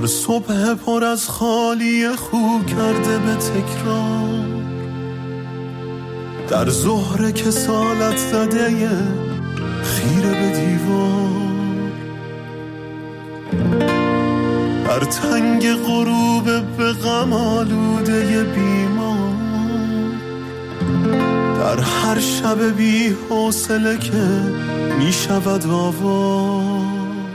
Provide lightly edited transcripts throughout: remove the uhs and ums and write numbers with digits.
در صبح پر از خالی خو کرده به تکرار، در ظهر کسالت زده خیره به دیوار، در تنگ غروب به غم آلوده بیمار، در هر شب بی حوصله که می شود آوار.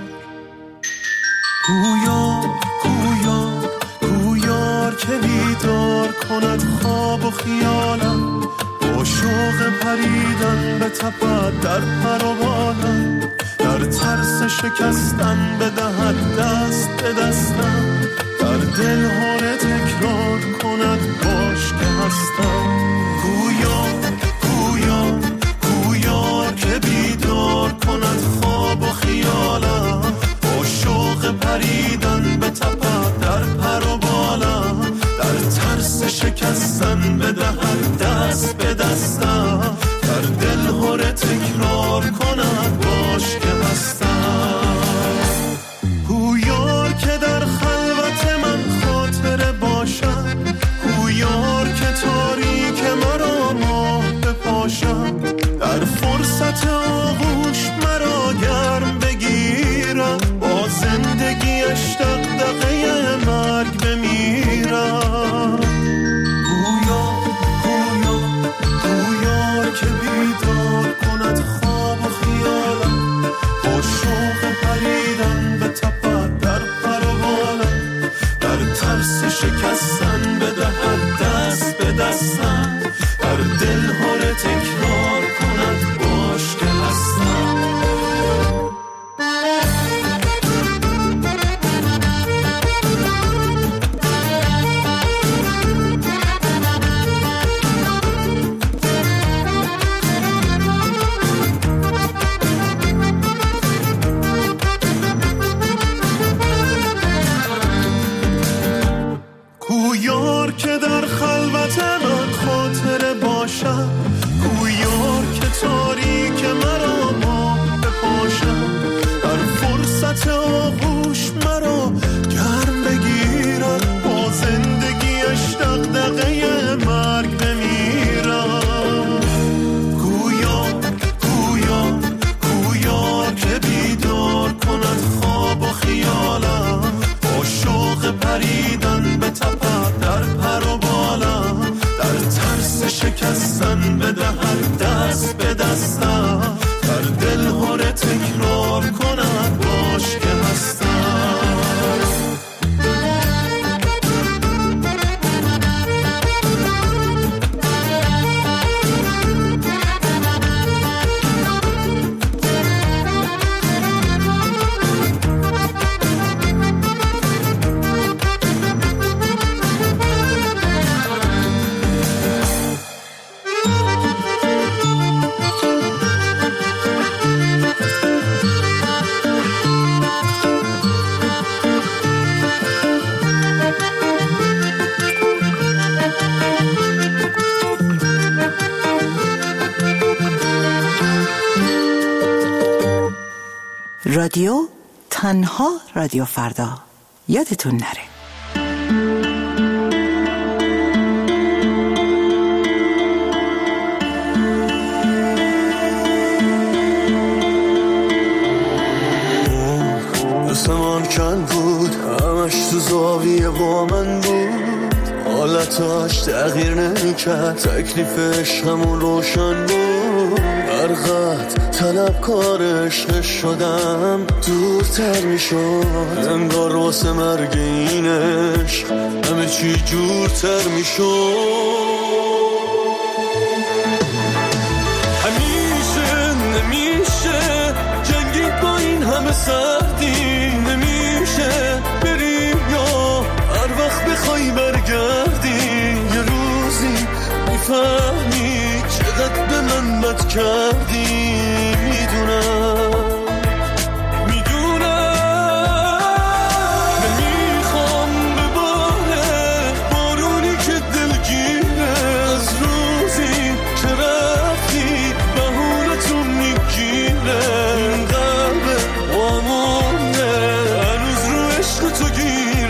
گویار که بیدار کند خواب و خیالم، با شوق پریدن به تپد در پر و بالم، در ترس شکستن بدهد دست به دستم، در دل هاره تکرار کند باش که هستم. گویار که بیدار کند خواب و خیالم، با شوق پریدن به تپد در پر و بالم، در ترس شکستن بدهد دست به دستم، در دل هاره تکرار کند باش که هستم. گویار که در خلوت من خاطره باشد، گویار که تاریک مرا ماه بپاشد، در فرصت آغوش مرا گرم بگیرم، با زندگیش دغدغه مرگ بمیرم. گویار که بیدار کند خواب و خیالم، با شوق پریدن به تپد در پر و بالم، در ترس شکستن بدهد دست به دستم، در دل هاره تکرار کند باش که هستم. گویار که در خلوت من خاطره باشد، گویار که تاریک مرا ماه بپاشد، در فرصت آغوش مرا گرم بگیرد، با زندگیش دغدغه مرگ بمیرم. گویار که بیدار کند خواب و خیالم، با شوق پریدن به تپد در پر و بالم، در ترس شکستن بدهد دست به دستم، در دل هاره تکرار کند باش که هستم. رادیو تنها رادیو فردا، یادتون نره. دستمان کن بود، همش تو زاویه با من بود، حالتاش تغییر نمی‌کرد، تکلیف عشقمون روشن بود، هر قد طلبکار عشق شدم دورتر میشد، انگار واسه مرگ این عشق همه چی جورتر میشد. همیشه نمیشه جنگید با این همه سردی، نمیشه بریم یا هر وقت بخوای برگردی، یه روزی میفهمی چقدر به من بد کردی. میدونم نمیخوام به باره بارونی که دلگیره، از روزی که رفتی بهونتون میگیره، این قلب وامونه هنوز رو عشق تو گیره.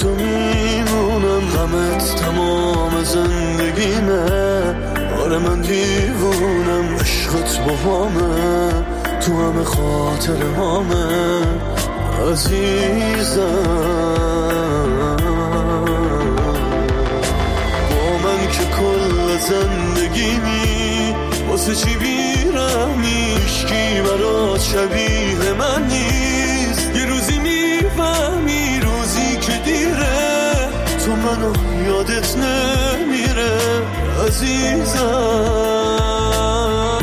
تو میمونم، غمت تمام زندگیمه. آره من دیوونم، عشقت با همه، تو همه خاطر همه عزیزم. با من که کل زندگیمی، واسه چی بیرمی؟ عشقی برات شبیه من نیست. یه روزی میفهمی، روزی که دیره، تو منو یادت نمیره عزیزم.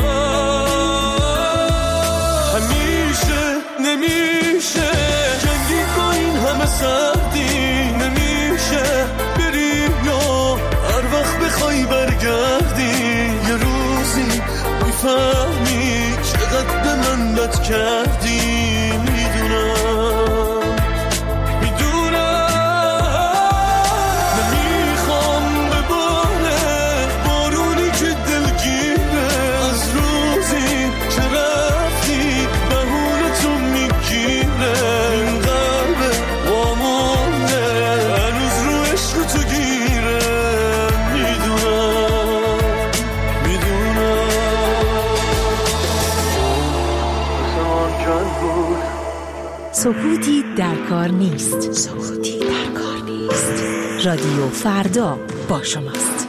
همیشه نمیشه جنگی با این همه سردی، نمیشه بری یا هر وقت بخوای برگردی. یه روزی میفهمی چقدر به من بد کردی. سکوتی در کار نیست. سکوتی در کار نیست. رادیو فردا با شماست.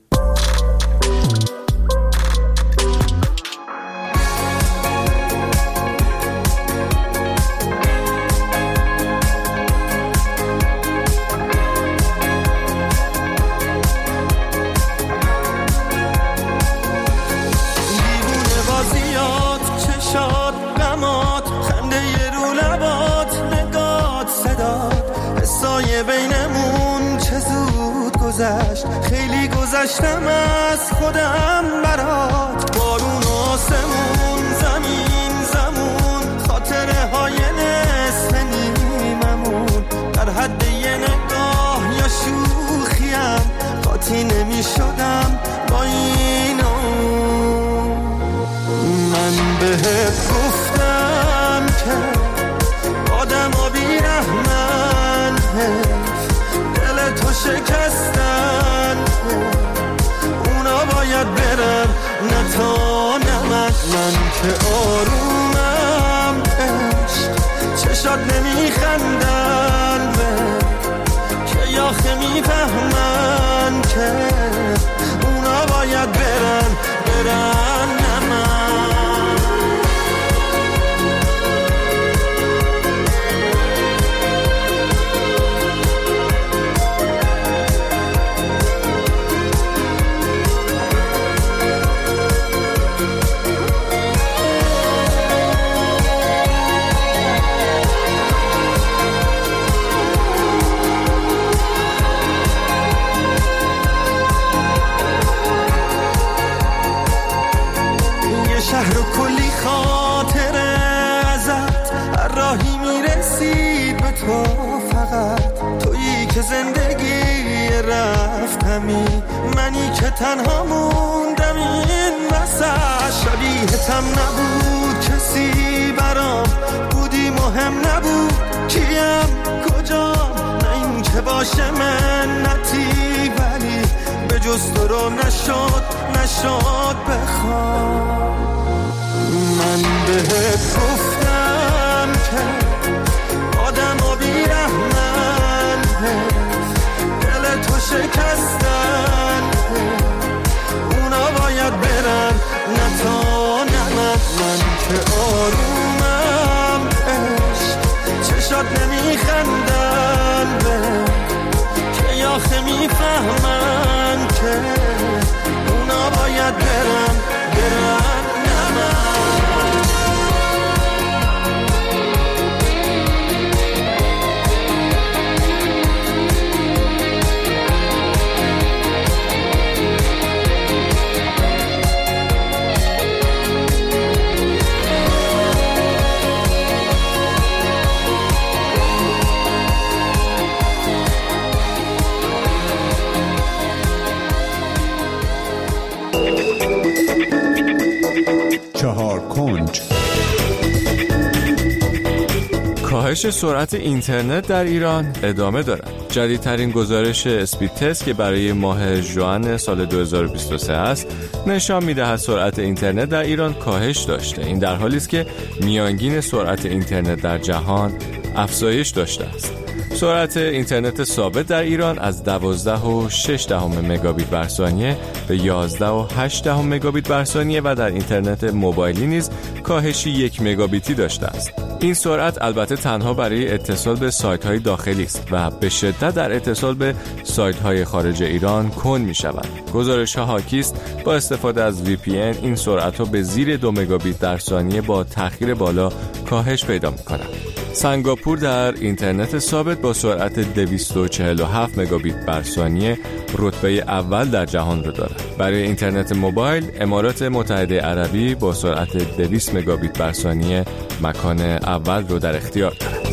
بینمون چه زود گذشت، خیلی گذشتم از خودم برات. بارون آسمون، زمین زمون، خاطره های نصف نیممون، در حد یه نگاه یا شوخیم قاطی نمی شدم با اینو. من بهت گفتم که آدم ها بیرحمن، دل تو شکستن، اونا باید برن نه تا نه من. من که آرومم عشق، چشات نمیخندن که یاخه میفهمن که اونا باید برن نه من. شهر و کلی خاطره ازت، هر راهی میرسید به تو، فقط تویی که زندگی رفتمی، منی که تنها موندم این وسط. شبیهتم نبود کسی برام، بودی مهم نبود کیم کجام، نه این که باشه منتی، ولی به جز تو رو نشد بخوام. من بهت گفتم که آدم ها بیرحمن، دل تو شکستن، اونا باید برن نه تا نه من. من که آرومم عشق، چشات نمیخندن که یاخه میفهمن که اونا باید برن نه من. کاهش سرعت اینترنت در ایران ادامه دارد. جدیدترین گزارش اسپید تست که برای ماه ژوئن سال 2023 است نشان می‌دهد سرعت اینترنت در ایران کاهش داشته. این در حالی است که میانگین سرعت اینترنت در جهان افزایش داشته است. سرعت اینترنت ثابت در ایران از 12.6 مگابیت بر ثانیه به 11.8 مگابیت بر ثانیه و در اینترنت موبایلی نیز کاهشی 1 مگابیتی داشته است. این سرعت البته تنها برای اتصال به سایت‌های داخلی است و به شدت در اتصال به سایت‌های خارج ایران کند می‌شود. گزارش‌ها حاکی است با استفاده از VPN این سرعت‌ها به زیر 2 مگابیت در ثانیه با تأخیر بالا کاهش پیدا می‌کنند. سنگاپور در اینترنت ثابت با سرعت 247 مگابیت بر ثانیه رتبه اول در جهان را دارد. برای اینترنت موبایل امارات متحده عربی با سرعت 200 مگابیت بر ثانیه مکان اول را در اختیار دارد.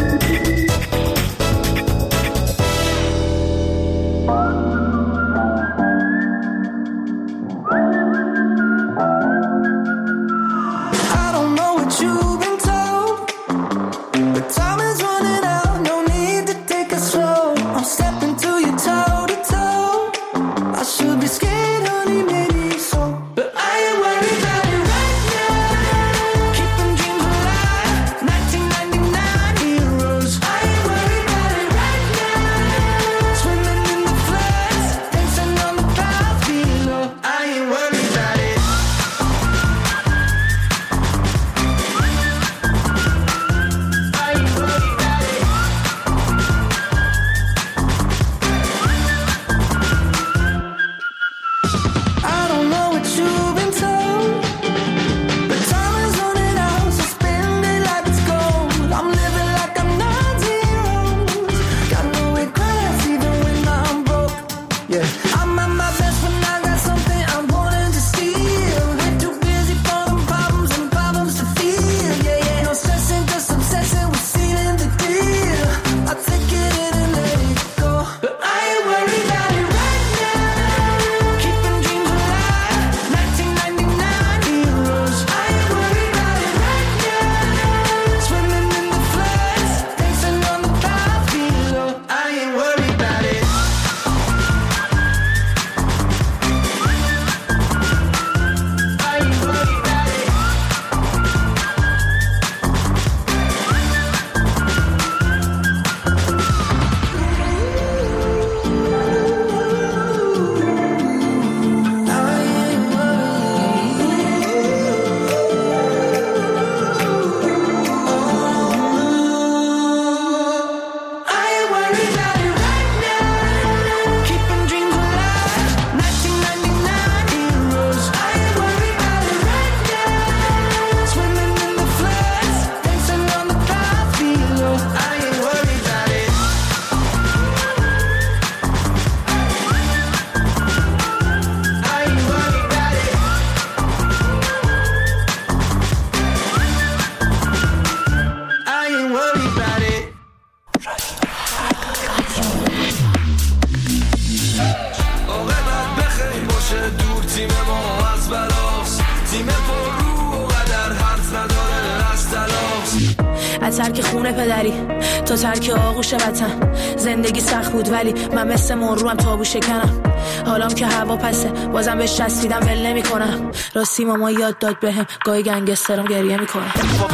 ترک خونه پدری تا ترک آغوش وطن. زندگی سخت بود ولی من مثل مرو هم تابو شکنم. حالام که هوا پسه بازم بهش چسبیدم ول نمی‌کنم. راستی ماما یاد داد بهم گاهی گنگسترم گریه میکنه.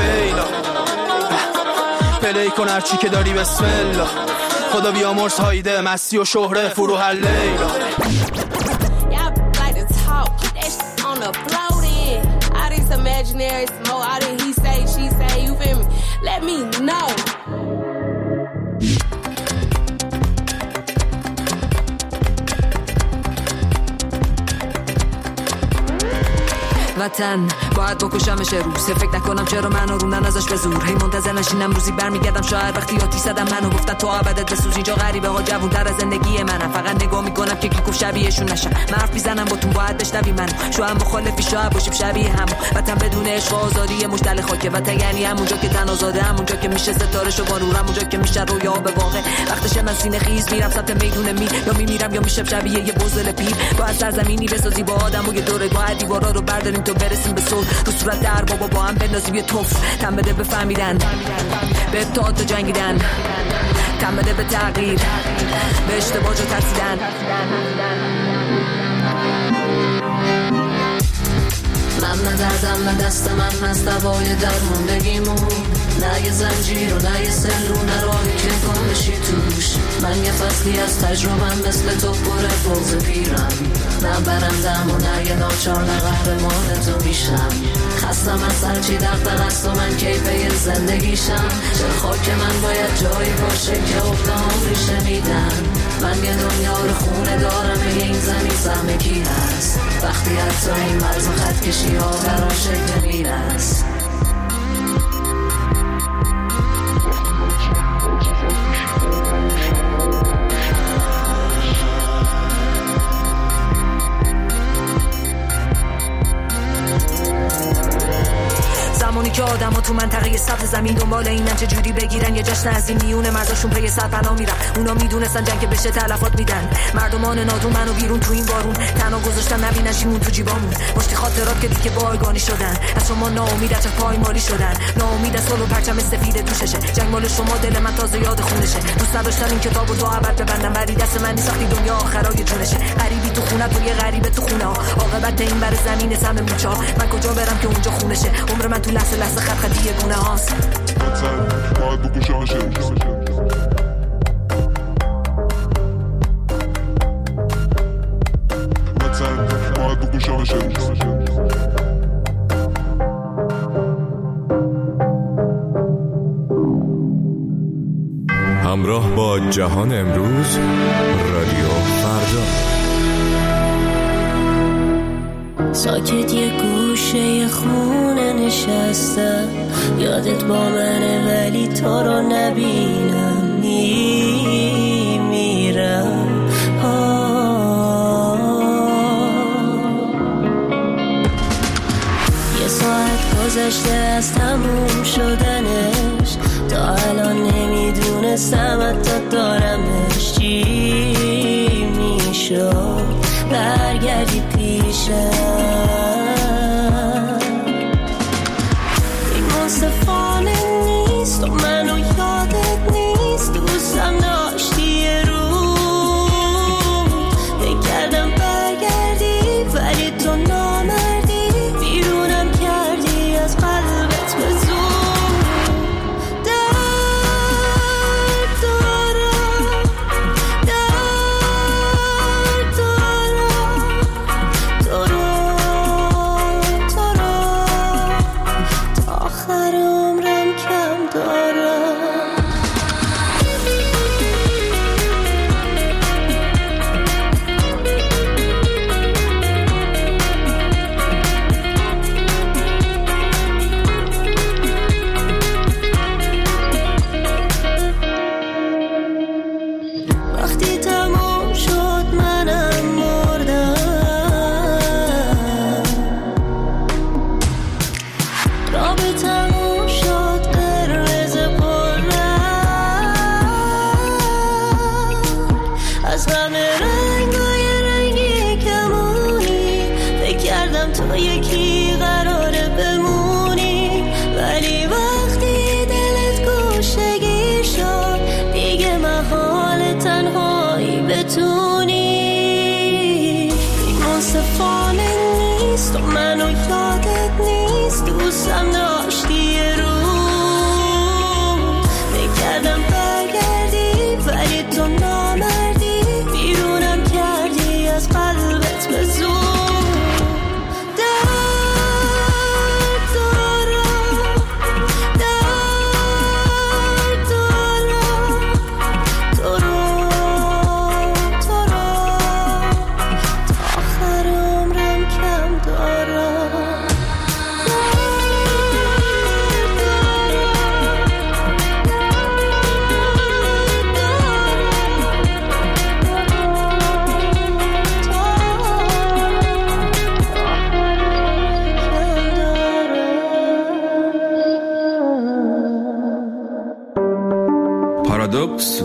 پلی کن هرچی که داری بسم الله. خدا بیامرز هایده مستی و شهره فرو هر لیلا. Imaginary smoke, I didn't he say, she say, you feel me? Let me know. وطن باید بکشمش روز. فکر نکنم چرا منو روندن ازش به زور. هی منتظر نشینم روزی برمیگردم شاید وقتی آتیش زدم منو گفتن تو ابدت بسوز. اینجا غریبه ها جوون‌تر از زندگی منم. فقط نگاه میکنم که کی گفت شبیهشون نشم. من حرف میزنم با تو باید بشنوی منو. شاید مخالفی شاید باشیم شبیه هم. وطن بدون عشق و آزادی مشتل خاکه. وطن یعنی همونجا که تن آزاده، همونجا که میشه ستاره شو با نور، همونجا که میشه رویا به واقع. وقتشه من سینه خیز میرم سمت میدون یا میمیرم یا میشم شبیه یه بزدل پیر. با از سرزمینی بسازی با آدم و یه دوره باید دیوارا رو برداریم تو برسیم به صلح. رو صورت در بابا با هم بندازیم یه توف. تن بده بفهمیدن به تا جنگیدن. تن بده به تغییر، به اشتباه جو ترسیدن. من ندردم به دست من از دوای درموندگیمون، نه یه زنجیر و نه یه سلو، نه راهی که گم بشی توش. من یه فصلی از تجربم مثل تو پر فوز پیرم، نه برندم و نه یه ناچار، نه قهرمان تو میشم. خستم از هرچی دغدغه است و من کیفه زندگیشم. چه خاک من باید جایی باشه که افتام ریشه میدن. من یه دنیا رو خونه دارم، به این زمین سهم کی هست وقتی حتی این مرز و خط کشی ها برام شکل میرست. زمانی که آدم ها تو منطقه سبز زمین دنبال اینن چه جوری بگیرن یه جشن از این میونه مزاشون پی سرپناه میرن. اونا میدونستن جنگ بشه تلفات میدن. مردمان نادون منو بیرون تو این بارون تنها گذاشتن، نبینن شیمون تو جیبامون. مشتی خاطرات که دیگه بایگانی شدن، از شما ناامید از پایمالی شدن، ناامید از صلح و پرچم سفید دوششه. جنگ مال شما، دل من تازه یاد خونشه. دوست نداشتم این کتابو تا ابد ببندم، ولی دست من نیست وقتی دنیا آخرای جونشه. غریبی تو خونه تو یه غریبه تو خونه ها، عاقبت این بر زمین سم موچا. من کجا برم که اونجا خونشه؟ عمر من تو لحظه لحظه خط خطی گونه هاست. باید بگوشانشه باید بگوشانشه. همراه با جهان امروز، رادیو فردا. ساکت یه گوشه خونه نشستم، یادت با منه ولی تو رو نبینم. میرم یه ساعت گذشته از تموم شدنش، تا الان نمیدونستم حتی دارمش. چی میشد برگردی پیشم؟ این منصفانه نیست و منو یادت نیست. دوستم داشتی یه رو بگردم برگردی، ولی تو نامردی، بیرونم کردی از قلبت به زور.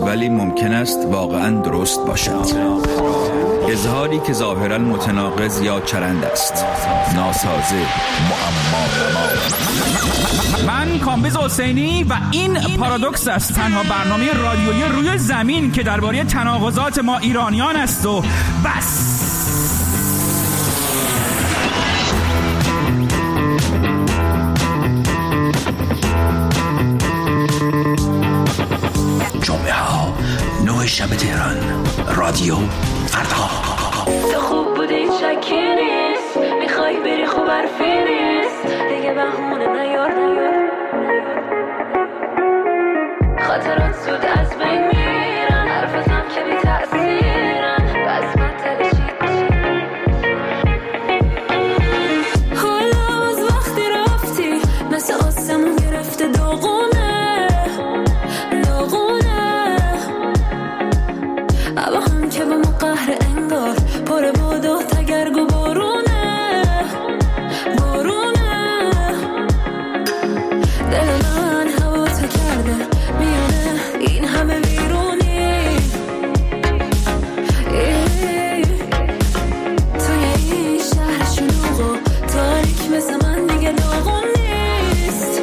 ولی ممکن است واقعاً درست باشد. اظهاری که ظاهراً متناقض یا چرند است، ناسازه، معما. من کامبیز حسینی و این پارادوکس است، تنها برنامه رادیویی روی زمین که درباره تناقضات ما ایرانیان است و بس. جمعه ها 9 شب تهران، رادیو فردا. تو خوب بودی شکی نیست، میخوای بری خوب حرفی نیست، دیگه بهونه نیار. خاطرات زود از بین میرن، حرفتم که بی تأثیرن، بس من تلشید حالا از وقتی رفتی مثل آسمون گرفته داغونه. اما هم که با ما قهر انگار پر باد و تگرگ و بارونه. دل من هوا تو کرده میونه این همه بیرونی. توی این شهر شلوغ و تاریک مثل من دیگه داغون نیست.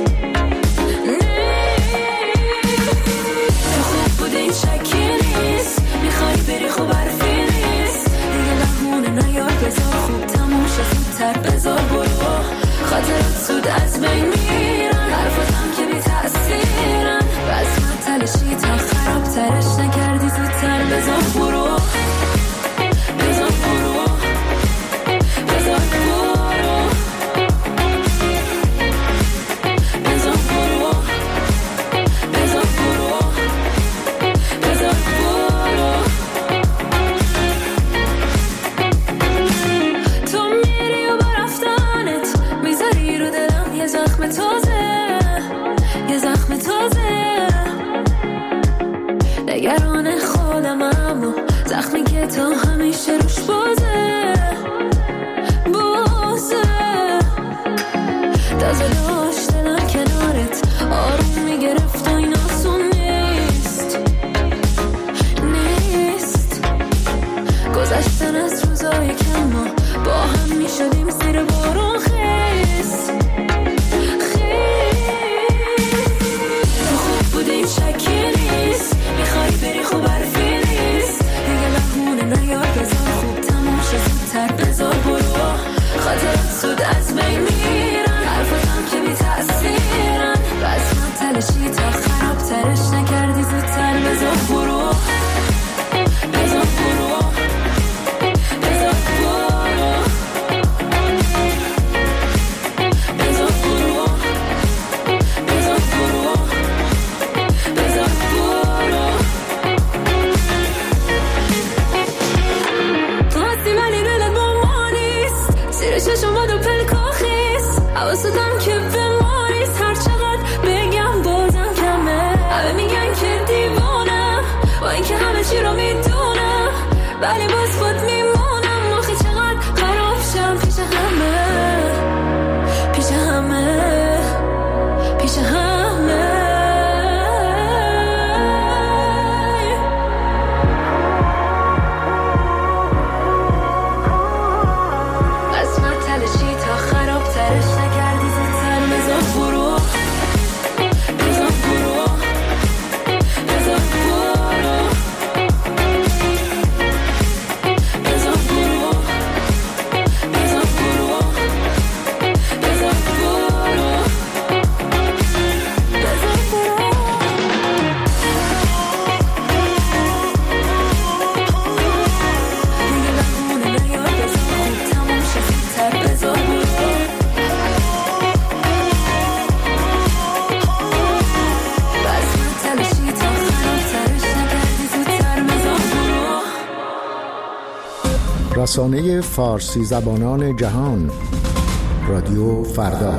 تو خوب بودی شکی نیست، میخوای بری خوب حرفی نیست، دیگه بهونه نیار. بذار خوب تموم شه زودتر، بذار برو. خاطرات زود از بین میرن، حرفاتم که بی تأثیرن، بس من تلشی تا خراب ترش نکردی زودتر. بذار برو. نگران خودم اما زخمی که تا همیشه روش بازه. تازه داشت دلم کنارت آروم میگرفت و این آسون نیست. گذشتن از روزای کم ما با هم میشدیم زیر بارون خیس. تو خوب بودی شکی نیست، میخوای بری خوب حرفی نیست، دیگه بهونه نیار. بذار خوب تموم شه زودتر، بذار برو. خاطرات زود از بین میرن، حرفاتم که بی تأثیرن، بس من تلشی تا خراب ترش نکردی زودتر. بذار برو. حواسدم که به ما نیست، هر چقدر بگم بازم کمه. همه میگن که دیوانم با این که همه چی رو میدونم، ولی باز خود میمونم. آخه چقدر خراب شم پیش همه، پیش همه، پیش همه. از من تلشی تا خراب ترش نکردی زودتر. بذار برو. بذار برو. بذار برو. بذار برو. بذار برو. بذار برو. بذار برو. دیگه بهونه نیار. بذار خوب تموم شه زودتر. بذار برو. رسانه فارسی زبانان جهان، رادیو فردا.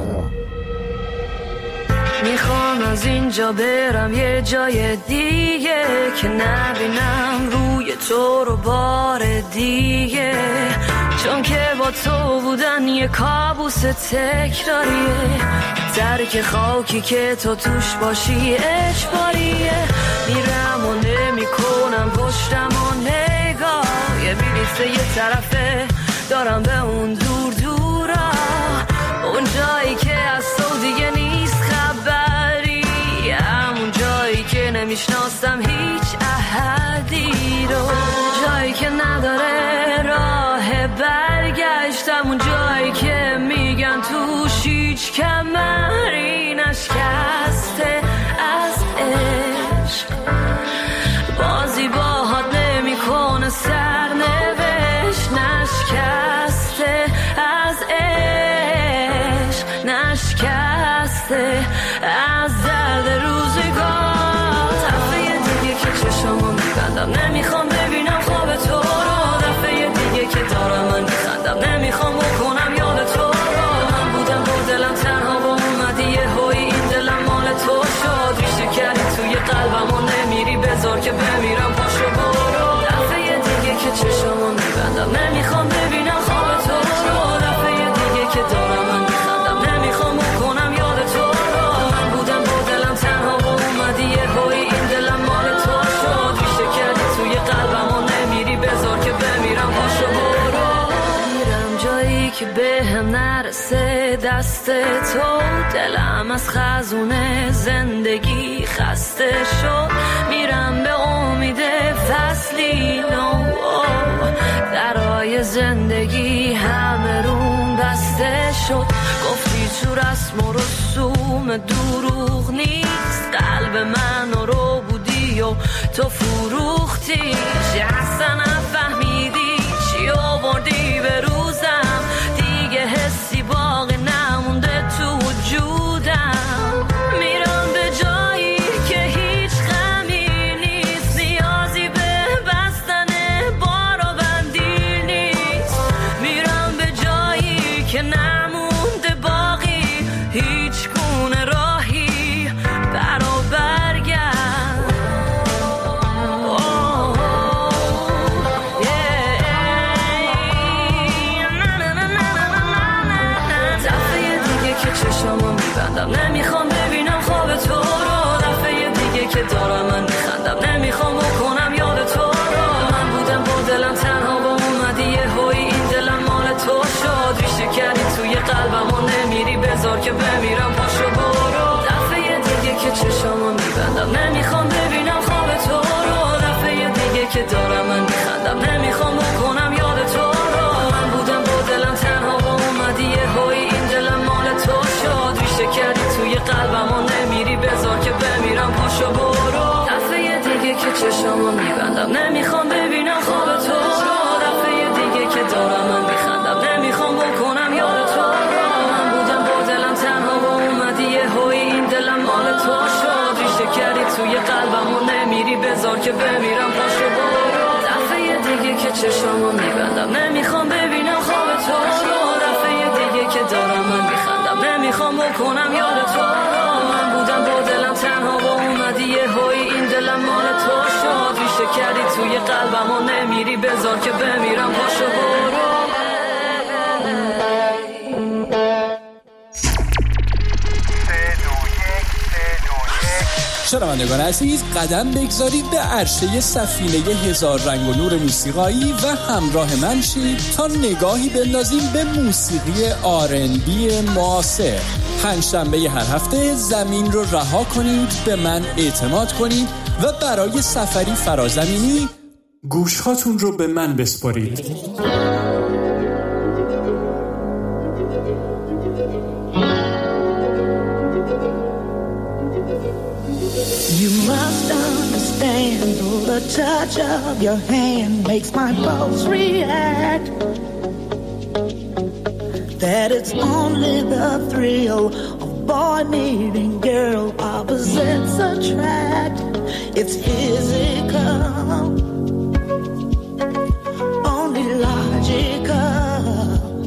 میخوام از اینجا برم یه جای دیگه که نبینم روی تو رو بار دیگه، چون که با تو بودن یه کابوس تکراریه. درک خاکی که تو توش باشی اجباریه. میرم و دفعه یه طرفه دارم به اون دور دورا، اون جایی که از تو دیگه نیست خبری، همون جایی که نمیشناسم هیچ احدی رو، جایی که نداره راه برگشتم، اون جایی که میگن توش هیچ کمری نشکسته از عشق، بازی باهات نمیکنه سرنوشت، نشکسته از عشق، نشکسته از درد روزگار. دفعه دیگه که چشمو میبندم نمیخوام ببینم خواب تو رو، دفعه دیگه که دارم من میخندم نمیخوام بکنم یاد تو رو، من بودم با دلم تنها با اومدی یه هوی این دلم مال تو شد، ریشه کردی توی قلبم و نمیری بذار که بمیرم پاشو برو. دفعه دیگه که چشمو میبندم نمیخوام ببینم خواب تو رو، دفعه دیگه که دارم من میخندم نمیخوام بکنم یاد تو رو، من بودم با دلم تنها با اومدی یه هوی این دلم مال تو شد، ریشه کردی توی قلبم و نمیری بذار که بمیرم پاشو برو. میرم جایی که به هم نرسه دست تو، دلم از خزونه زندگی خسته شد، میرم به امید فصلی نو، درای زندگی همه روم بسته شد، گفتی تو رسم و رسوم دروغ نیست، قلب من رو بودی و تو فروختی، اصلا نفهمیدی چی آوردی به روزم، دیگه حسی باقی نمونده تو وجودم، میرم به جایی که هیچ غمی نیست، نیازی به بستن بار و بندی نیست، میرم به جایی که نمونده باقی هیچ گونه راهی برا برگرد. چشمو میبندم نمیخوام ببینم خواب تو رو، دفعه دیگه که دارم من میخندم نمیخوام بکنم یاد تو رو، من بودم با دلم تنها با اومدی یه هوی این دلم مال تو شد، ریشه کردی توی قلبم و نمیری بذار که بمیرم پاشو برو. دفعه دیگه که چشمو میبندم نمیخوام ببینم خواب تو رو، دفعه دیگه که دارم من میخندم نمیخوام بکنم یاد تو رو، من بودم با دلم تنها با اومدی یه هوی این دلم مال تو شد، ریشه کردی توی قلبم و نمیری بذار که بمیرم پاشو برو. دفعه دیگه که چشمو میبندم نمیخوام ببینم خواب تو رو، دفعه دیگه که دارم من میخندم نمیخوام بکنم یاد تو رو، من بودم با دلم تنها و اومدی یه هوی این دلم مال تو شد، ریشه کردی توی قلبم و نمیری بذار که بمیرم پاشو برو. دفعه دیگه که چشمو میبندم نمیخوام ببینم خواب تو رو، دفعه دیگه که دارم من میخندم نمیخوام بکنم یاد تو رو، من بودم با دلم تنها و اومدی یه هوی این دلم مال تو شد، ریشه کردی توی قلبم و نمیری بذار که بمیرم پاشو برو. شنوندگان عزیز قدم بگذارید به عرشه سفینه هزار رنگ و نور موسیقایی و همراه من شید تا نگاهی بندازیم به موسیقی R&B معاصر. پنجشنبه هر هفته زمین رو رها کنید، به من اعتماد کنید و برای سفری فرازمینی گوشهاتون رو به من بسپارید. You must understand, the touch of your hand makes my pulse react. That it's only the thrill of boy meeting girl opposites attract. It's physical, only logical.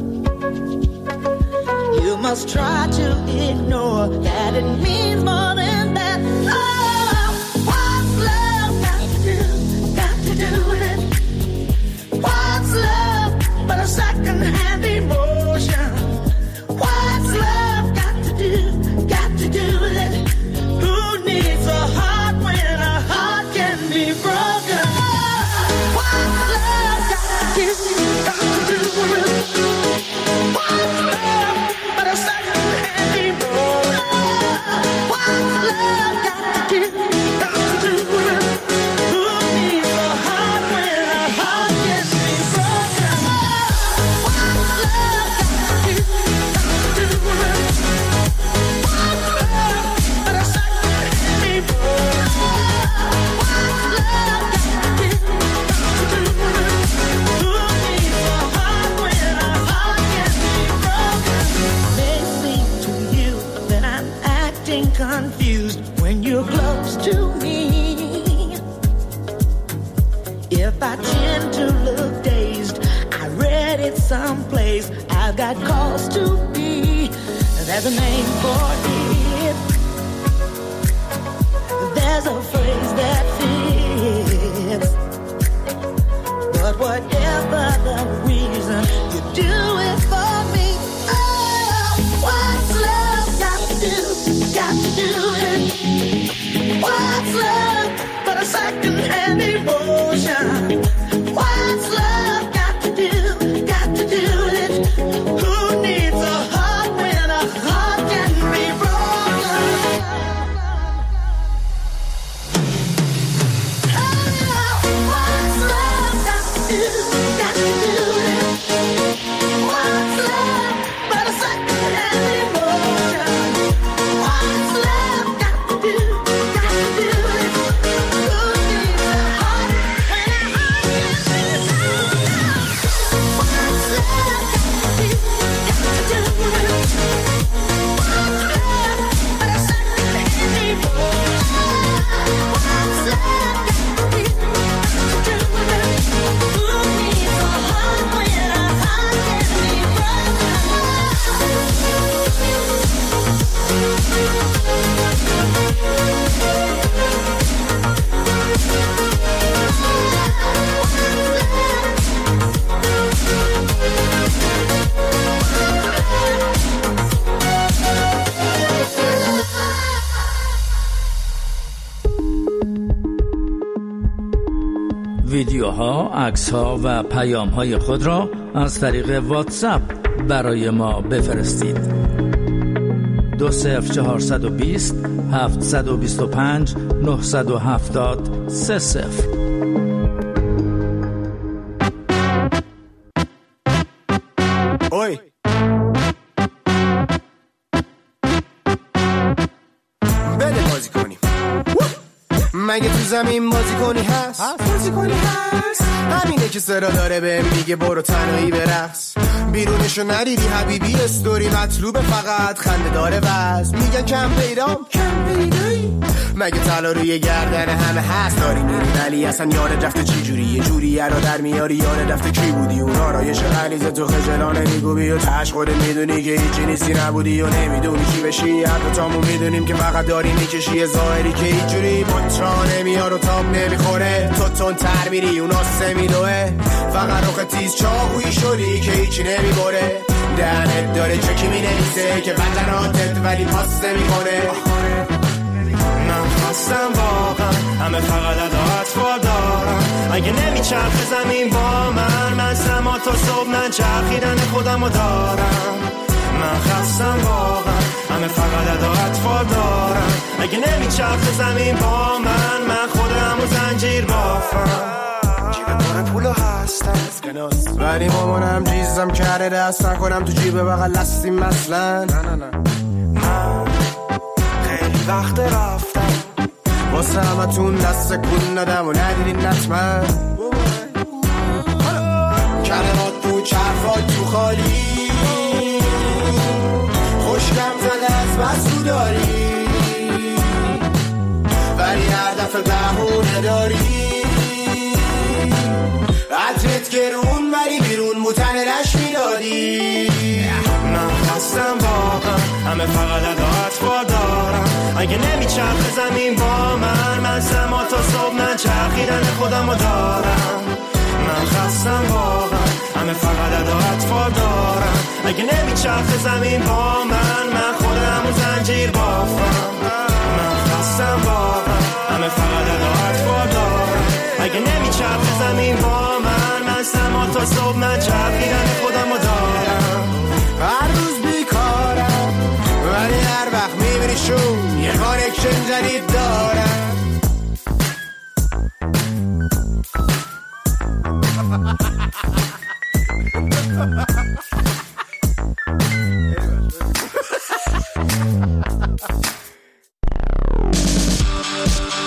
You must try to ignore that it means more than that. Oh, what's love got to do with it? What's love but a second-hand emotion? What's love got to do with it? Who needs a heart when a heart can be broken? What's love got to do? confused when you're close to me. If I tend to look dazed, I read it someplace. I've got cause to be. There's a name for it. There's a phrase that fits. But whatever the reason, you do it for me. Oh, what's love got to do? Got to do it. What's love but a second-hand emotion? What's love got to do? Got to do it. Who needs a heart when a heart can be broken? Oh, what's love got to do? Got to do it. What's love but a second-hand emotion? What's love got to do? Got to do it. Who needs a heart when a heart can be broken? What's love got to do? Got to do it. What's love but a second-hand emotion? What's love got to do? Got to do it. Who needs a heart when a heart can be ویدیوها، عکس‌ها و پیام‌های خود را از طریق واتساپ برای ما بفرستید. 20420 725 970 30. اوی بده بازی کنیم. مگه تو زمین بازی کنی هست؟ بازی کنی هست؟ همینه که صدا داره بهم میگه برو تنهایی برقص. بیرونشو ندیدی حبیبی استوری مطلوبه فقط خنده داره وز. میگن کم پیدام کم پیدایی. مگه طلا روی گردن همه هست داری میری ولی اصلا یاد رفته چی جوری یه جوری را در میاری یاد رفته کی بودی اون آرایش غلیظ تو خجلانه میگوبی و تش خود میدونی که هیچی نیستی نبودی و نمیدونی چی بشی. هر دوتامون میدونیم که فقط داری میکشی ظاهری که هیچ جوری با نمیار و تاب نمیخوره. تو تون تر میری اون آسه میدوه فقط روخ تیز چاقویی شدی که هیچی نمیبره. دهنت داره چکی مینویسه که بدناتت ولی پاس نمیکنه. من خواستم واقعا همه فقط اطفال دارم. اگه نمیچرخه زمین با من سما تا صبح من چرخیدن خودمو دارم. من خواستم واقعا همه فقط اطفال دارم. اگه نمیچرخه زمین با من خودمو زنجیر بافم. جیب پر پولو هستم ولی مامانم جیزم کرده دست نکنم تو جیب بغل هستیم مثلا. نه من خیلی وقت رفتم واسه همتون دست کن دادم و ندیدین نتمن. کلمات تو چرفات تو خالی خوشگم زده از بسو داری ولی هر دفعه بهونه داری. عطرت گرون ولی بیرون بوتن رش میدادی. من خستم واقعا همه فقط اطفال دارم. اگه نمیچرخه زمین با من سما تا صبح من چرخیدن خودمو دارم. من خستم واقعا همه فقط اطفال دارم. اگه نمیچرخه زمین با من خودمو زنجیر بافم. من خستم واقعا همه فقط اطفال دارم. اگه نمیچرخه زمین با من سما تا صبح من چرخیدن خودمو دارم. هر روز بیکارم ولی هر وقت میبینی شون یه کانکشن جدید دارم.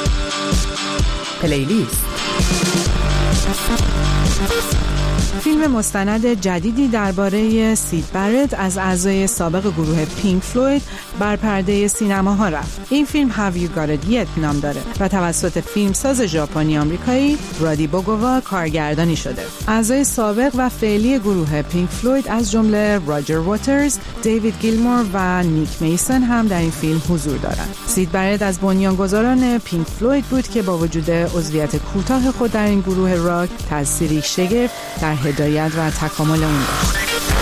پلیلیست. فیلم مستند جدیدی درباره سید برت از اعضای سابق گروه پینک فلوید بر پرده سینماها رفت. این فیلم Have You Got It Yet نام داره و توسط فیلمساز ژاپنی آمریکایی رادی بوگووا کارگردانی شده. اعضای سابق و فعلی گروه پینک فلوید از جمله راجر واترز، دیوید گیلمور و نیک میسن هم در این فیلم حضور دارند. سید برت از بنیانگذاران پینک فلوید بود که با وجود عضویت کوتاه خود در این گروه راک تأثیری شگرف در هدایت و تکامل اون داشت.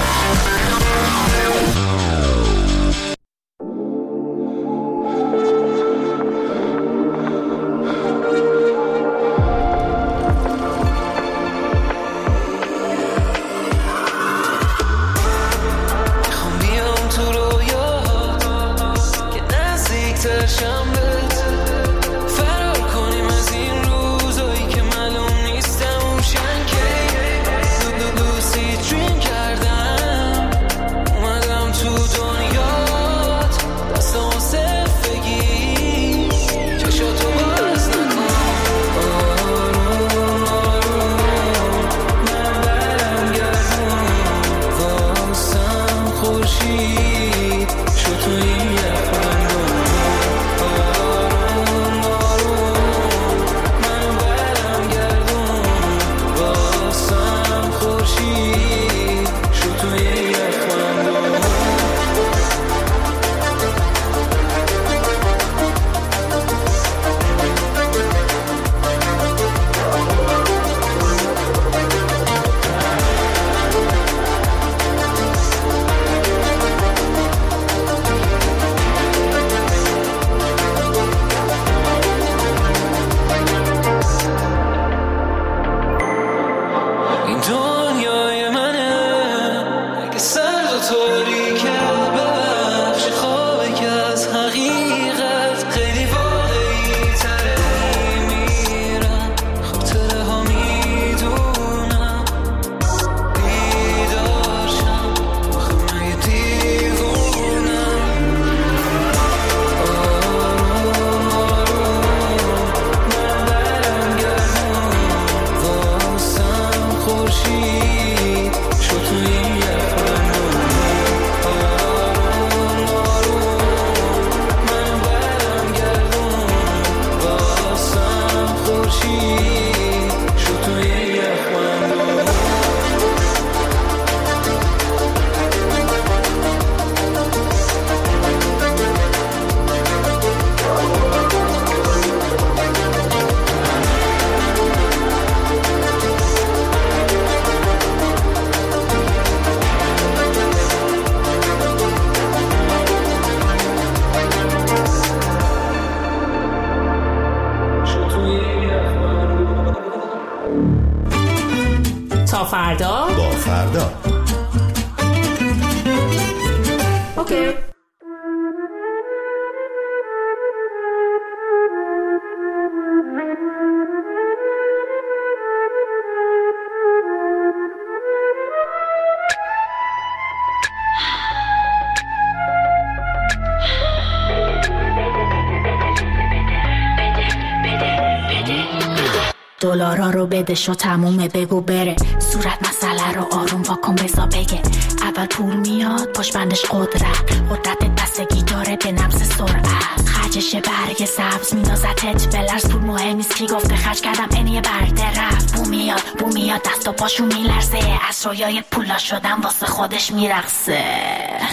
تا فردا با فردا. اوکی. دلارا رو بده شو تمومه بگو بره صورت مسئله رو آروم واکن بزا بگه اول پول میاد پشت بندش قدرت دست گیتاره به نفس سرعت خرجش برگ سبز میندازتت بلرز پول مهم نیست کی گفته خرج کردم اینیه برده رفت بو میاد دست و پاشو میلرزه از رویای پولا شدم واسه خودش میرقصه